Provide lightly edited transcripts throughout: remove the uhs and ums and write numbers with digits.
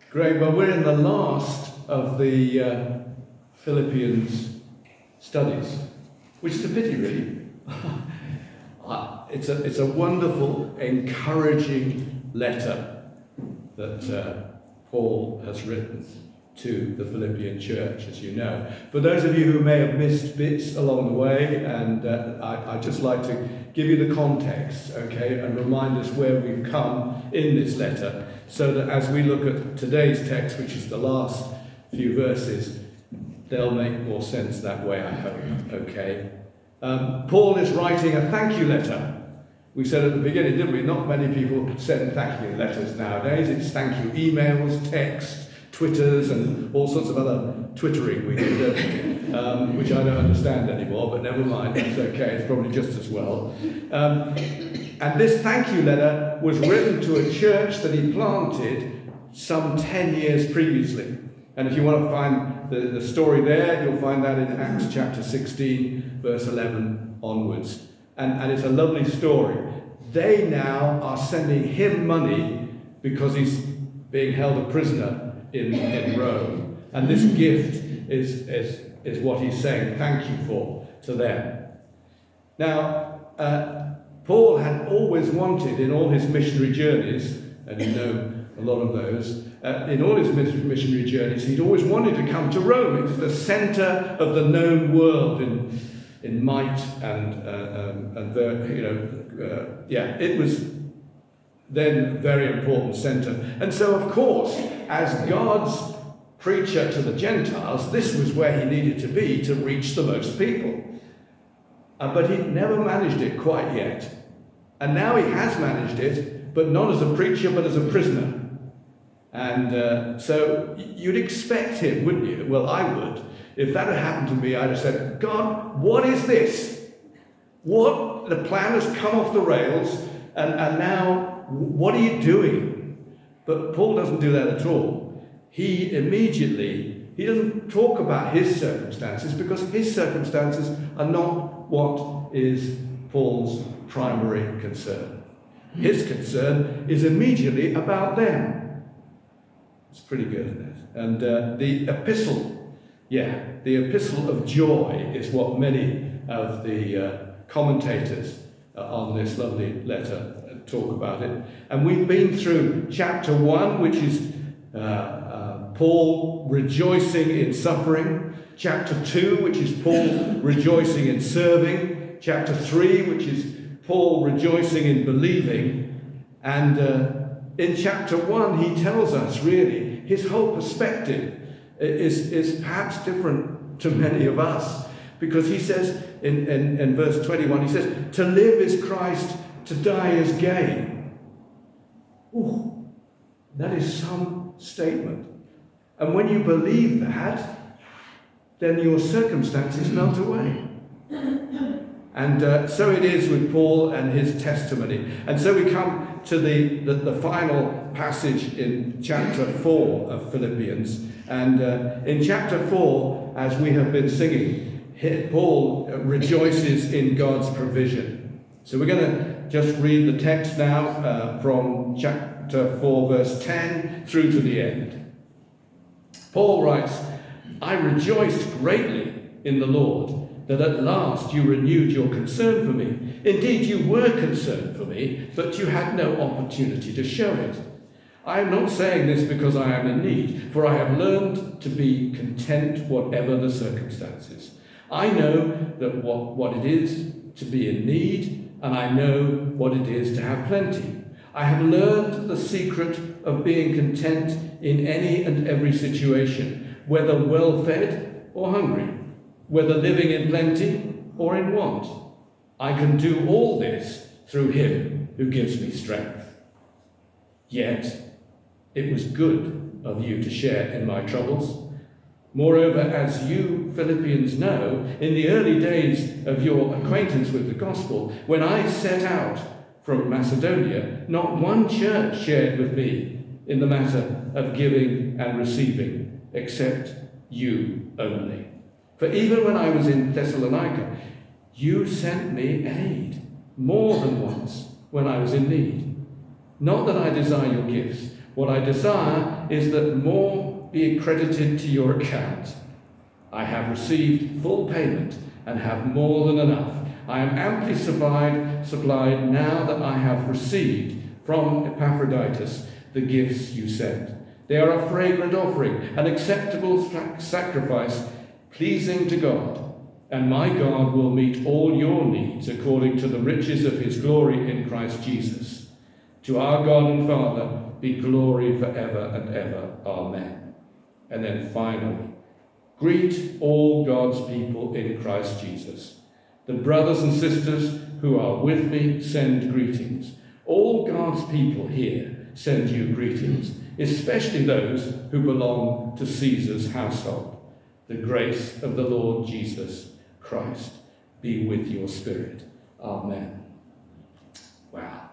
Great. Well, we're in the last of the Philippians studies, which is a pity, really. It's a wonderful, encouraging letter that Paul has written to the Philippian church, as you know. For those of you who may have missed bits along the way, and I'd just like to give you the context, okay, and remind us where we've come in this letter, so that as we look at today's text, which is the last few verses, they'll make more sense that way, I hope, okay. Paul is writing a thank you letter. We said at the beginning, didn't we? Not many people send thank you letters nowadays. It's thank you emails, texts, Twitters, and all sorts of other twittering we do, which I don't understand anymore, but never mind, that's okay, it's probably just as well. And this thank you letter was written to a church that he planted some 10 years previously. And if you want to find the story there, you'll find that in Acts chapter 16, verse 11 onwards. And it's a lovely story. They now are sending him money because he's being held a prisoner in Rome. And this gift is what he's saying thank you for to them. Now, Paul had always wanted in all his missionary journeys, and you know a lot of those, in all his missionary journeys, he'd always wanted to come to Rome. It was the centre of the known world in might it was then very important centre. And so, of course, as God's preacher to the Gentiles, this was where he needed to be to reach the most people. But he'd never managed it quite yet. And now he has managed it, but not as a preacher, but as a prisoner. And so you'd expect him, wouldn't you? Well, I would. If that had happened to me, I'd have said, God, what is this? What? The plan has come off the rails, and now what are you doing? But Paul doesn't do that at all. He doesn't talk about his circumstances, because his circumstances are not what is Paul's primary concern. His concern is immediately about them. It's pretty good, isn't it? And the epistle of joy is what many of the commentators on this lovely letter talk about it. And we've been through chapter 1, which is Paul rejoicing in suffering. Chapter 2, which is Paul rejoicing in serving. Chapter 3, which is Paul rejoicing in believing. And in chapter 1, he tells us really his whole perspective is perhaps different to many of us. Because he says in verse 21, he says, to live is Christ, to die is gain. Ooh, that is some statement. And when you believe that, then your circumstances melt away. And so it is with Paul and his testimony. And so we come to the final passage in chapter 4 of Philippians. And in chapter 4, as we have been singing, Paul rejoices in God's provision. So we're going to just read the text now from chapter 4, verse 10 through to the end. Paul writes, I rejoiced greatly in the Lord that at last you renewed your concern for me. Indeed, you were concerned for me, but you had no opportunity to show it. I am not saying this because I am in need, for I have learned to be content whatever the circumstances. I know that what it is to be in need, and I know what it is to have plenty. I have learned the secret of being content in any and every situation, whether well-fed or hungry, whether living in plenty or in want. I can do all this through him who gives me strength. Yet it was good of you to share in my troubles. Moreover, as you Philippians know, in the early days of your acquaintance with the gospel, when I set out from Macedonia, not one church shared with me in the matter of giving and receiving, except you only. For even when I was in Thessalonica, you sent me aid more than once when I was in need. Not that I desire your gifts. What I desire is that more be credited to your account. I have received full payment and have more than enough. I am amply supplied now that I have received from Epaphroditus the gifts you sent. They are a fragrant offering, an acceptable sacrifice, pleasing to God. And my God will meet all your needs according to the riches of his glory in Christ Jesus. To our God and Father be glory forever and ever. Amen. And then finally, greet all God's people in Christ Jesus. The brothers and sisters who are with me send greetings. All God's people here send you greetings, especially those who belong to Caesar's household. The grace of the Lord Jesus Christ be with your spirit. Amen. Wow.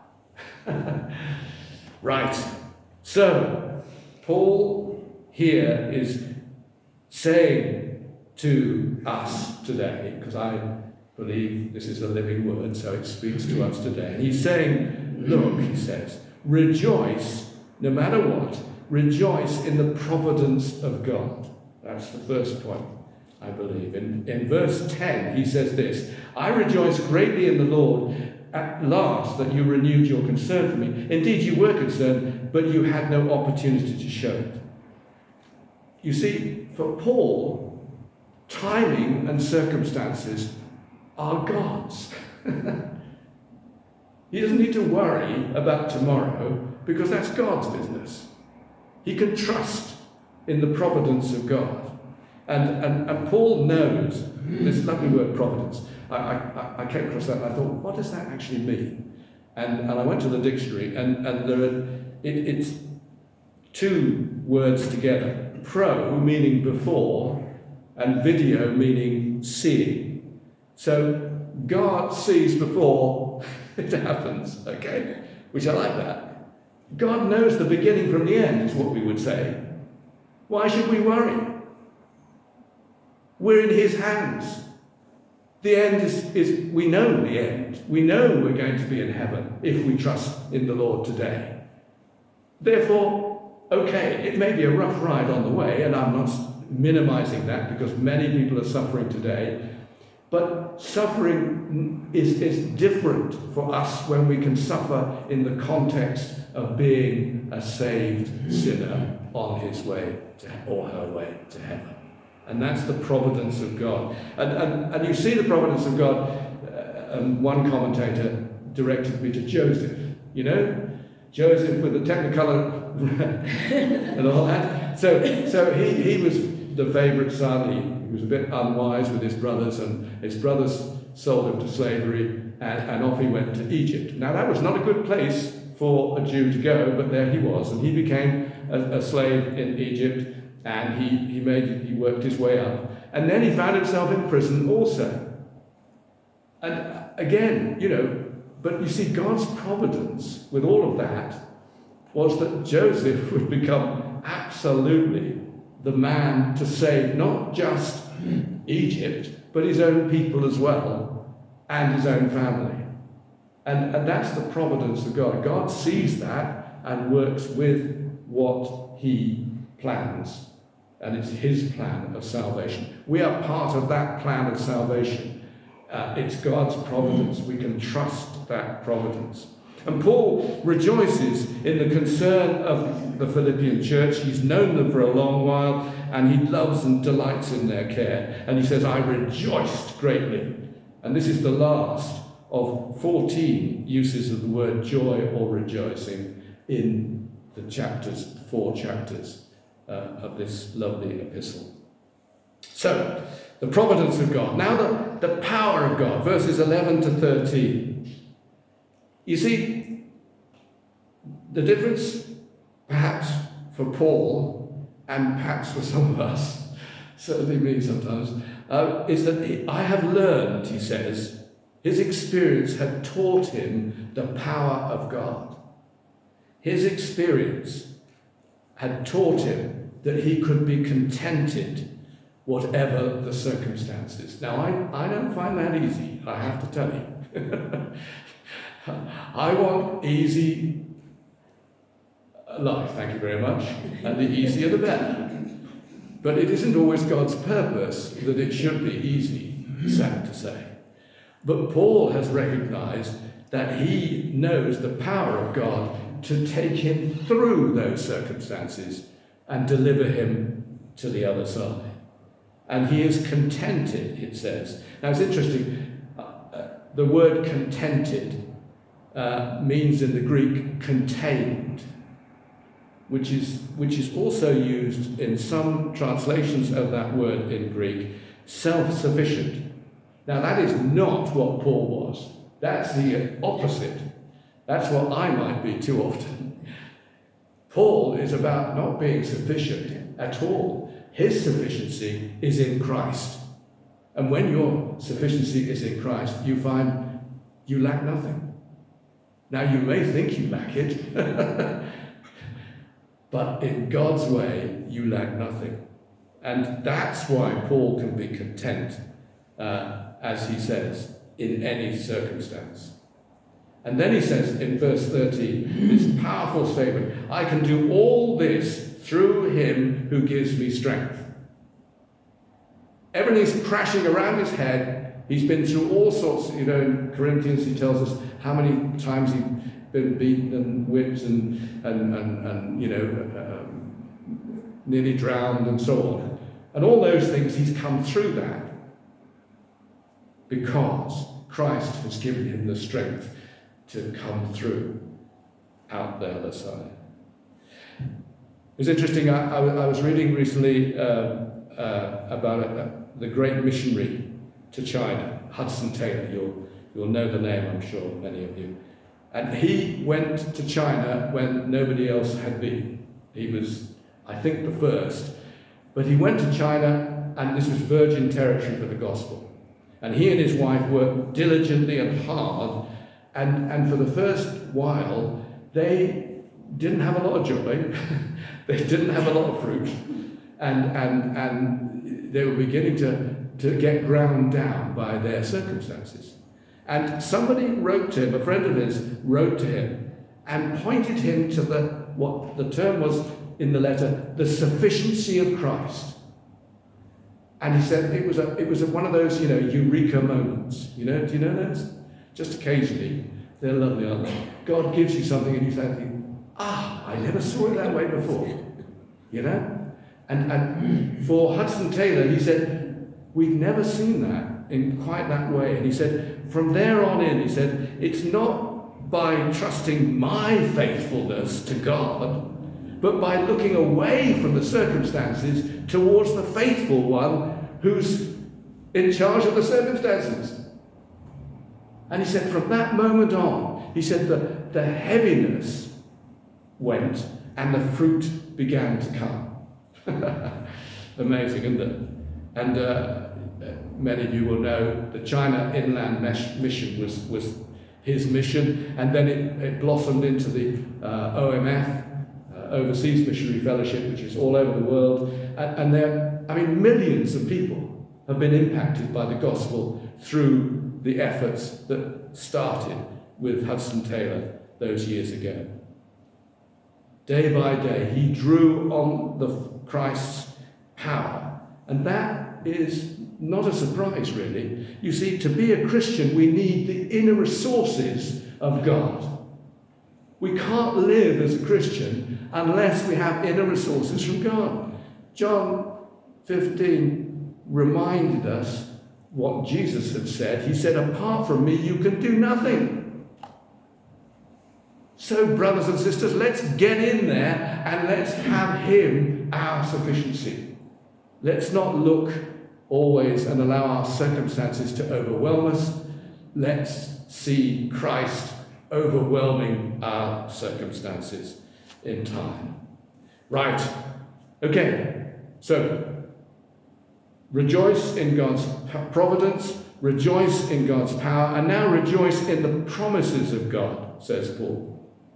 Right. So, Paul here is saying to us today, because I believe this is a living word, so it speaks to us today. And he's saying, look, he says, rejoice no matter what. Rejoice in the providence of God. That's the first point, I believe. In verse 10, he says this, I rejoice greatly in the Lord at last that you renewed your concern for me. Indeed, you were concerned, but you had no opportunity to show it. You see, for Paul, timing and circumstances are God's. He doesn't need to worry about tomorrow because that's God's business. He can trust in the providence of God. And Paul knows this lovely word, providence. I came across that and I thought, what does that actually mean? And I went to the dictionary and it's two words together. Pro meaning before and video meaning seeing. So God sees before it happens, okay? Which I like that. God knows the beginning from the end, is what we would say. Why should we worry? We're in his hands. The end is we know the end. We know we're going to be in heaven if we trust in the Lord today. Therefore, okay, it may be a rough ride on the way, and I'm not minimizing that because many people are suffering today. But suffering is different for us when we can suffer in the context of being a saved sinner on his way to, or her way to heaven. And that's the providence of God. And you see the providence of God, one commentator directed me to Joseph, you know? Joseph with the Technicolor and all that. So he was the favourite son. He was a bit unwise with his brothers, and his brothers sold him to slavery, and off he went to Egypt. Now that was not a good place for a Jew to go, but there he was, and he became a slave in Egypt, and he worked his way up, and then he found himself in prison also. And again, you know, but you see, God's providence with all of that was that Joseph would become absolutely the man to save not just Egypt, but his own people as well, and his own family. And that's the providence of God. God sees that and works with what he plans. And it's his plan of salvation. We are part of that plan of salvation. It's God's providence. We can trust that providence. And Paul rejoices in the concern of the Philippian church. He's known them for a long while, and he loves and delights in their care. And he says, I rejoiced greatly. And this is the last of 14 uses of the word joy or rejoicing in the chapters, 4 chapters of this lovely epistle. So, the providence of God. Now the power of God, verses 11 to 13. You see, the difference, perhaps for Paul, and perhaps for some of us, certainly me sometimes, is that I have learned, he says, his experience had taught him the power of God. His experience had taught him that he could be contented whatever the circumstances. Now, I don't find that easy, I have to tell you. I want easy life, thank you very much, and the easier the better. But it isn't always God's purpose that it should be easy, sad to say. But Paul has recognized that he knows the power of God to take him through those circumstances and deliver him to the other side. And he is contented, it says. Now it's interesting, the word contented means in the Greek contained, which is also used in some translations of that word in Greek, self-sufficient. Now that is not what Paul was. That's the opposite. That's what I might be too often. Paul is about not being sufficient at all. His sufficiency is in Christ. And when your sufficiency is in Christ, you find you lack nothing. Now you may think you lack it, but in God's way, you lack nothing. And that's why Paul can be content, as he says, in any circumstance. And then he says in verse 13, this powerful statement, I can do all this through him who gives me strength. Everything's crashing around his head. He's been through all sorts, in Corinthians he tells us how many times he's been beaten and whipped and nearly drowned and so on. And all those things, he's come through that because Christ has given him the strength to come through out the other side. It was interesting, I was reading recently about the great missionary to China, Hudson Taylor. You'll know the name, I'm sure, many of you. And he went to China when nobody else had been. He was, I think, the first. But he went to China, and this was virgin territory for the gospel. And he and his wife worked diligently and hard, and for the first while, they didn't have a lot of joy. They didn't have a lot of fruit. And they were beginning to get ground down by their circumstances. And somebody wrote to him, a friend of his wrote to him, and pointed him to what the term was in the letter, the sufficiency of Christ. And he said it was one of those, eureka moments. Do you know those? Just occasionally. They're lovely, aren't they? God gives you something and you think, I never saw it that way before. And for Hudson Taylor, he said, we'd never seen that in quite that way. And he said, from there on in, he said, it's not by trusting my faithfulness to God, but by looking away from the circumstances towards the faithful one who's in charge of the circumstances. And he said, from that moment on, he said that the heaviness went and the fruit began to come. Amazing, isn't it? And many of you will know the China Inland Mission was his mission, and then it blossomed into the OMF, Overseas Missionary Fellowship, which is all over the world. And millions of people have been impacted by the gospel through the efforts that started with Hudson Taylor those years ago. Day by day, he drew on Christ's power. And that is not a surprise, really. You see, to be a Christian, we need the inner resources of God. We can't live as a Christian unless we have inner resources from God. John 15 reminded us what Jesus had said. He said, apart from me, you can do nothing. So, brothers and sisters, let's get in there and let's have him our sufficiency. Let's not look always and allow our circumstances to overwhelm us. Let's see Christ overwhelming our circumstances in time. Right. Okay. So, rejoice in God's providence, rejoice in God's power, and now rejoice in the promises of God, says Paul.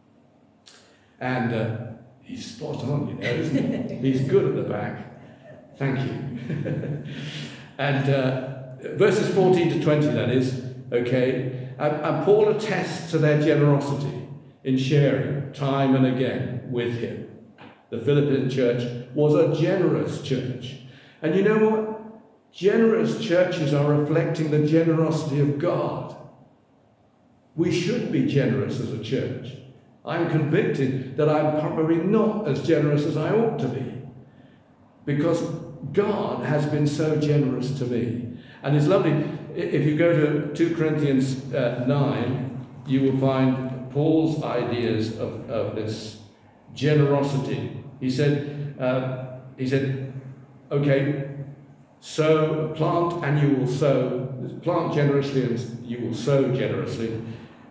And he's spot on, isn't he? He's good at the back. Thank you. And verses 14 to 20, that is, okay. And Paul attests to their generosity. in sharing time and again with him. The Philippian church was a generous church. And you know what? Generous churches are reflecting the generosity of God. We should be generous as a church. I'm convicted that I'm probably not as generous as I ought to be, because God has been so generous to me. And it's lovely, if you go to 2 Corinthians 9, you will find Paul's ideas of this generosity. He said, okay, sow, plant and you will sow. Plant generously and you will sow generously.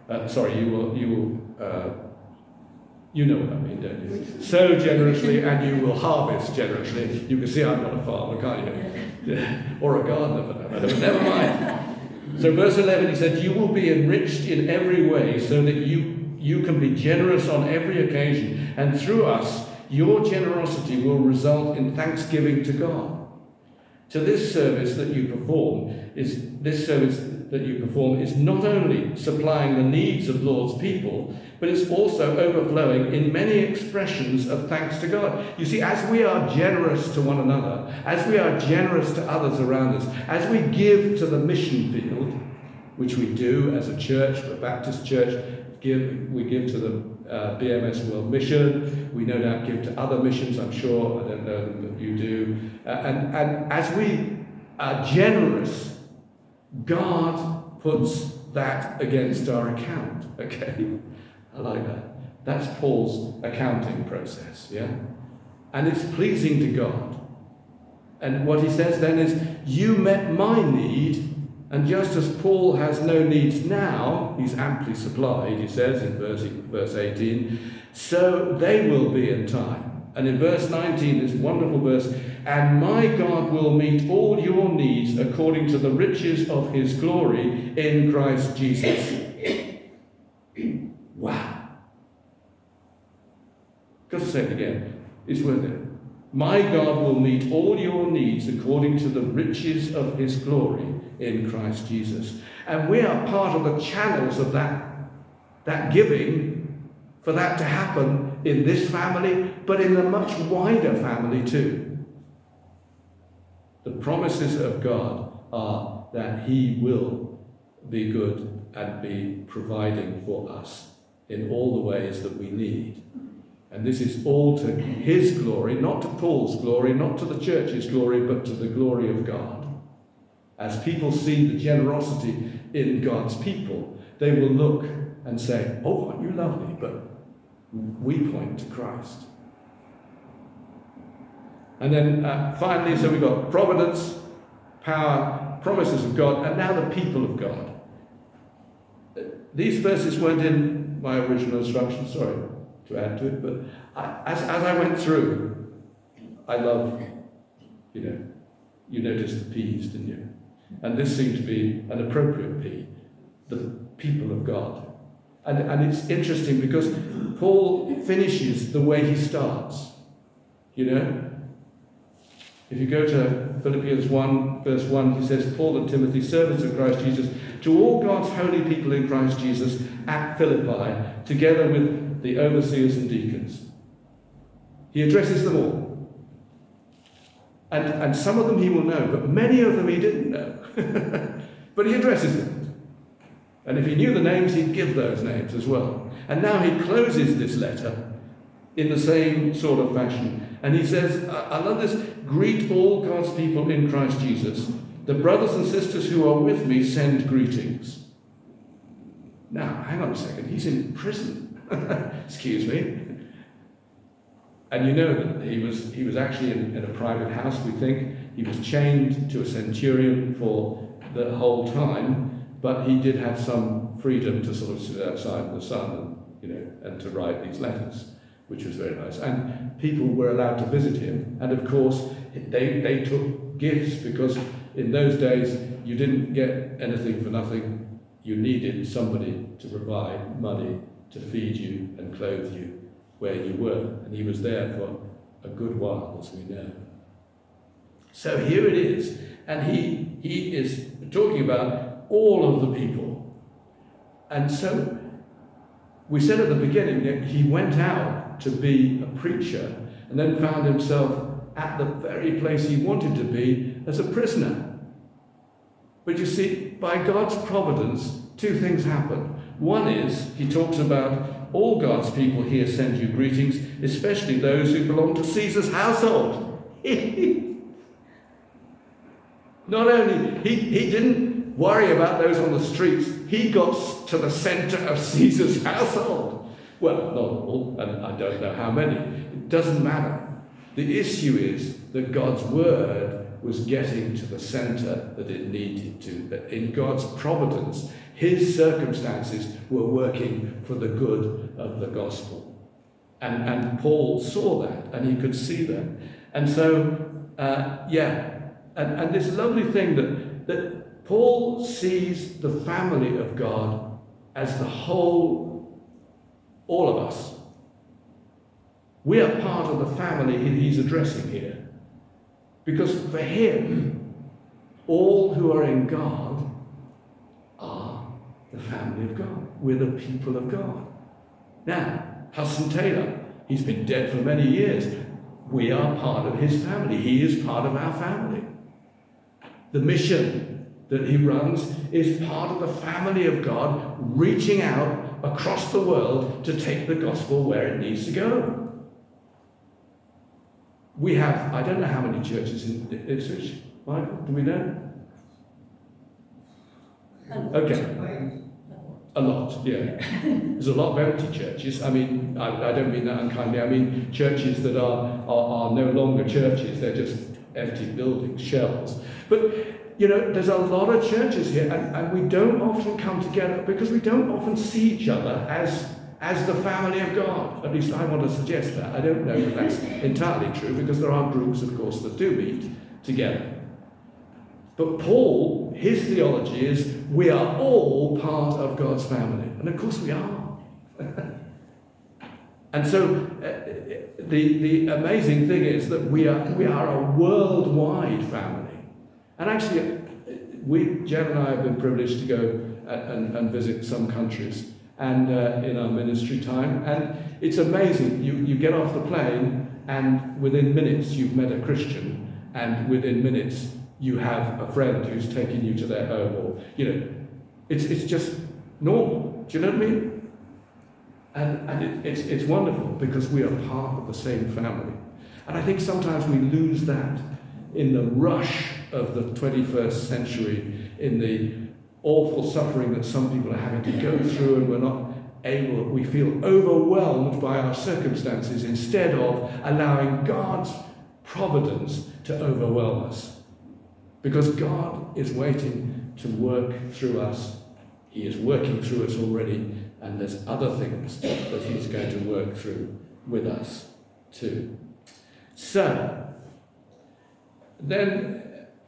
You know what I mean, don't you? Sow generously and you will harvest generously. You can see I'm not a farmer, can't you? Or a gardener for that matter, but never mind. So verse 11, he said, you will be enriched in every way so that you can be generous on every occasion. And through us, your generosity will result in thanksgiving to God. So this service that you perform is not only supplying the needs of Lord's people, but it's also overflowing in many expressions of thanks to God. You see, as we are generous to one another, as we are generous to others around us, as we give to the mission field, which we do as a church, a Baptist church, we give to the BMS World Mission. We no doubt give to other missions, I'm sure. I don't know them, but you do. And as we are generous, God puts that against our account. Okay? I like that. That's Paul's accounting process, yeah? And it's pleasing to God. And what he says then is, you met my need, and just as Paul has no needs now, he's amply supplied, he says in verse 18, so they will be in time. And in verse 19, this wonderful verse, and my God will meet all your needs according to the riches of his glory in Christ Jesus. Wow. Got to say it again. It's worth it. My God will meet all your needs according to the riches of his glory in Christ Jesus. And we are part of the channels of that giving for that to happen in this family, but in a much wider family too. The promises of God are that he will be good and be providing for us in all the ways that we need. And this is all to his glory, not to Paul's glory, not to the church's glory, but to the glory of God. As people see the generosity in God's people, they will look and say, oh, aren't you lovely? But we point to Christ. And then finally, so we've got providence, power, promises of God, and now the people of God. These verses weren't in my original instructions, sorry to add to it, but as I went through, I love, you noticed the P's, didn't you? And this seemed to be an appropriate P, the people of God. And it's interesting because Paul finishes the way he starts, If you go to Philippians 1, verse 1, he says, Paul and Timothy, servants of Christ Jesus, to all God's holy people in Christ Jesus at Philippi, together with the overseers and deacons. He addresses them all. And some of them he will know, but many of them he didn't know. But he addresses them. And if he knew the names, he'd give those names as well. And now he closes this letter in the same sort of fashion. And he says, I love this, greet all God's people in Christ Jesus. The brothers and sisters who are with me send greetings. Now, hang on a second, he's in prison. Excuse me. And you know that he was actually in a private house, we think. He was chained to a centurion for the whole time, but he did have some freedom to sort of sit outside in the sun and to write these letters, which was very nice. And people were allowed to visit him, and of course they took gifts, because in those days you didn't get anything for nothing. You needed somebody to provide money to feed you and clothe you where you were. And he was there for a good while, as we know. So here it is. And he is talking about all of the people. And so We said at the beginning that he went out to be a preacher and then found himself at the very place he wanted to be as a prisoner. But you see, by God's providence, two things happen. One is, he talks about all God's people here send you greetings, especially those who belong to Caesar's household. Not only, he didn't worry about those on the streets, he got to the centre of Caesar's household. Well, not all, and I don't know how many. It doesn't matter. The issue is that God's word was getting to the centre that it needed to. That in God's providence, his circumstances were working for the good of the gospel. And Paul saw that, and he could see that. And so, and this lovely thing that Paul sees the family of God as the whole, all of us. We are part of the family he's addressing here. Because for him, all who are in God are the family of God. We're the people of God. Now, Hudson Taylor, he's been dead for many years. We are part of his family. He is part of our family. The mission that he runs is part of the family of God, reaching out across the world to take the gospel where it needs to go. We have, I don't know how many churches in Ipswich. Michael, do we know? Okay. A lot, yeah. There's a lot of empty churches. I mean, I don't mean that unkindly. I mean churches that are no longer churches. They're just empty buildings, shells. But, you know, there's a lot of churches here, and we don't often come together because we don't often see each other as the family of God. At least I want to suggest that. I don't know that that's entirely true, because there are groups, of course, that do meet together. But Paul, his theology is we are all part of God's family. And of course we are. And so the amazing thing is that we are a worldwide family. And actually, Jen and I have been privileged to go and visit some countries and in our ministry time, and it's amazing. You get off the plane, and within minutes you've met a Christian, and within minutes you have a friend who's taking you to their home, or it's just normal. Do you know what I mean? And it's wonderful because we are part of the same family. And I think sometimes we lose that in the rush of the 21st century, in the awful suffering that some people are having to go through, and we're not able, we feel overwhelmed by our circumstances instead of allowing God's providence to overwhelm us. Because God is waiting to work through us. He is working through us already, and there's other things that he's going to work through with us too. So, then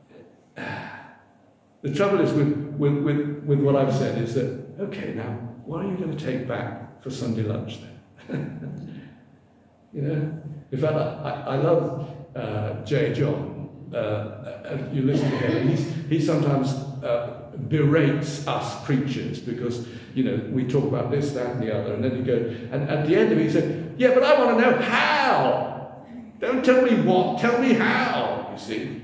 the trouble is with what I've said is that, okay, now, what are you going to take back for Sunday lunch then? In fact, I love J. John. You listen to him, he sometimes berates us preachers because, we talk about this, that, and the other, and then he goes, and at the end of it he said, yeah, but I want to know how. Don't tell me what, tell me how, you see.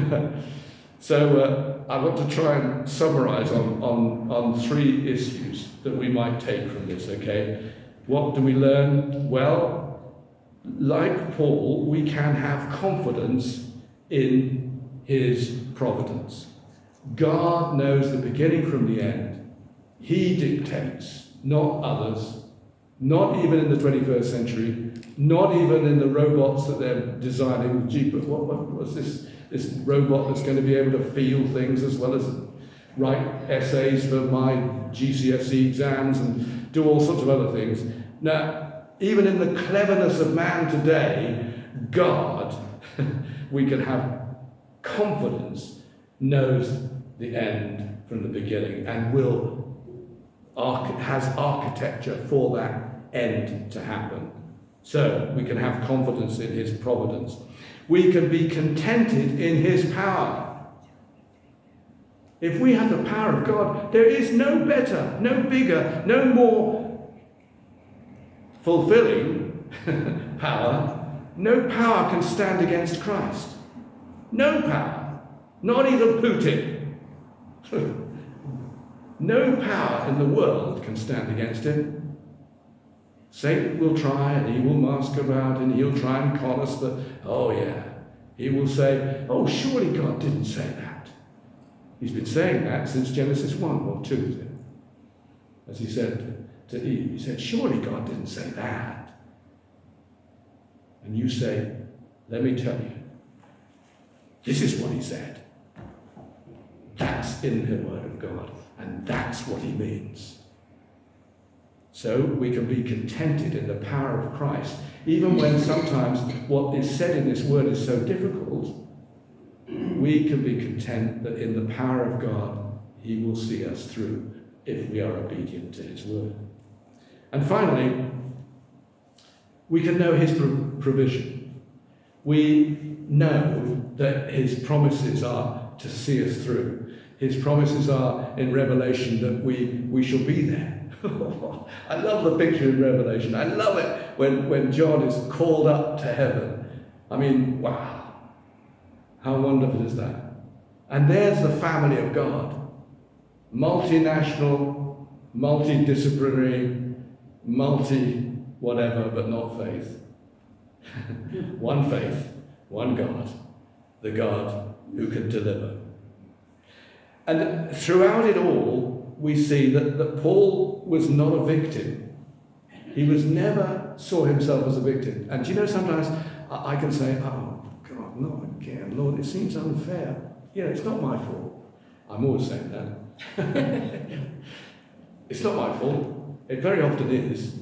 So I want to try and summarize on three issues that we might take from this, okay? What do we learn? Well, like Paul, we can have confidence in his providence. God knows the beginning from the end. He dictates, not others, not even in the 21st century, not even in the robots that they're designing. Gee, but what was this robot that's going to be able to feel things as well as write essays for my GCSE exams and do all sorts of other things. Now, even in the cleverness of man today, God, we can have confidence, knows the end from the beginning and has architecture for that end to happen. So we can have confidence in his providence. We can be contented in his power. If we have the power of God, there is no better, no bigger, no more fulfilling power, no power can stand against Christ. No power. Not even Putin. No power in the world can stand against him. Satan will try and he will masquerade and he'll try and con us that, oh yeah. He will say, oh, surely God didn't say that. He's been saying that since Genesis 1 or 2. As he said to Eve, he said, surely God didn't say that. And you say, let me tell you, this is what he said. That's in the Word of God, and that's what he means. So we can be contented in the power of Christ, even when sometimes what is said in this word is so difficult. We can be content that in the power of God, he will see us through if we are obedient to his word. And finally, we can know his provision. We know that his promises are to see us through. His promises are in Revelation that we shall be there. I love the picture in Revelation. I love it when John is called up to heaven. I mean, wow. How wonderful is that? And there's the family of God. Multinational, multidisciplinary, multi-whatever, but not faith. One faith, one God, the God who can deliver. And throughout it all, we see that Paul was not a victim. He never saw himself as a victim. And do you know, sometimes I can say, oh, God, not again, Lord, it seems unfair. Yeah, it's not my fault. I'm always saying that. It's not my fault. It very often is.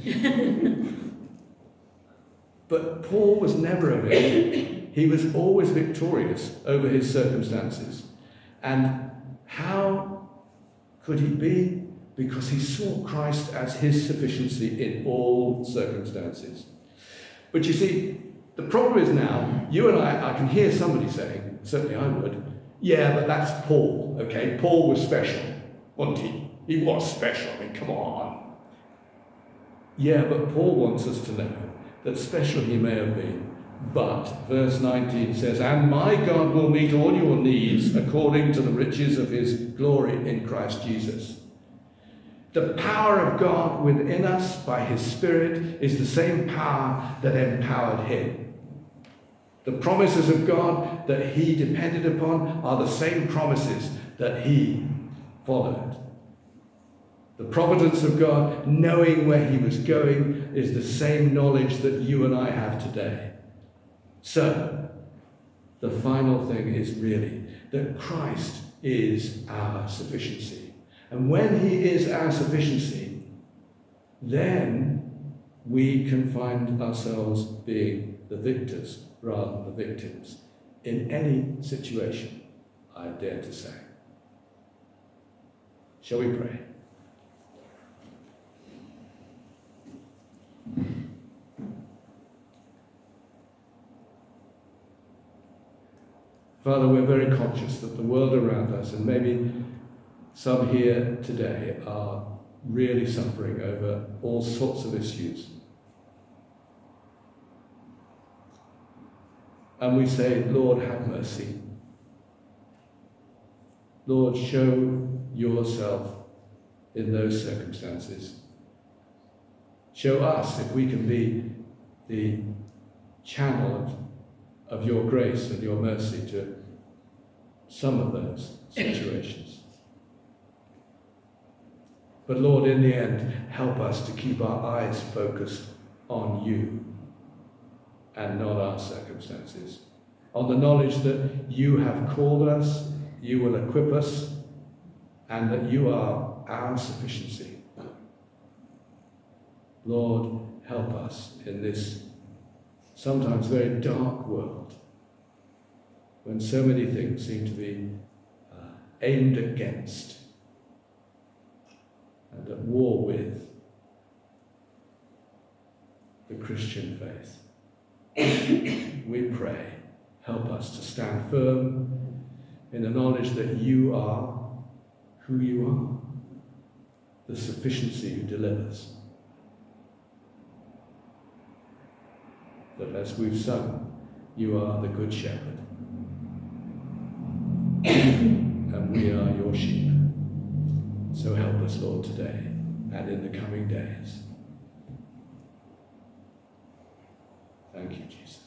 But Paul was never a victim. He was always victorious over his circumstances. And how could he be? Because he saw Christ as his sufficiency in all circumstances. But you see, the problem is now, you and I can hear somebody saying, certainly I would, yeah, but that's Paul, okay? Paul was special, wasn't he? He was special, I mean, come on. Yeah, but Paul wants us to know that special he may have been, but verse 19 says, and my God will meet all your needs according to the riches of his glory in Christ Jesus. The power of God within us by his Spirit is the same power that empowered him. The promises of God that he depended upon are the same promises that he followed. The providence of God, knowing where he was going, is the same knowledge that you and I have today. So, the final thing is really that Christ is our sufficiency. And when he is our sufficiency, then we can find ourselves being the victors rather than the victims in any situation, I dare to say. Shall we pray? Father, we're very conscious that the world around us, and maybe some here today, are really suffering over all sorts of issues. And we say, Lord, have mercy. Lord, show yourself in those circumstances. Show us if we can be the channel of your grace and your mercy to some of those situations. But Lord, in the end, help us to keep our eyes focused on you and not our circumstances, on the knowledge that you have called us, you will equip us, and that you are our sufficiency. Lord, help us in this sometimes very dark world when so many things seem to be aimed against and at war with the Christian faith. We pray, help us to stand firm in the knowledge that you are who you are, the sufficiency who delivers. that as we've sung, you are the Good Shepherd, and we are your sheep. So help us, Lord, today and in the coming days. Thank you, Jesus.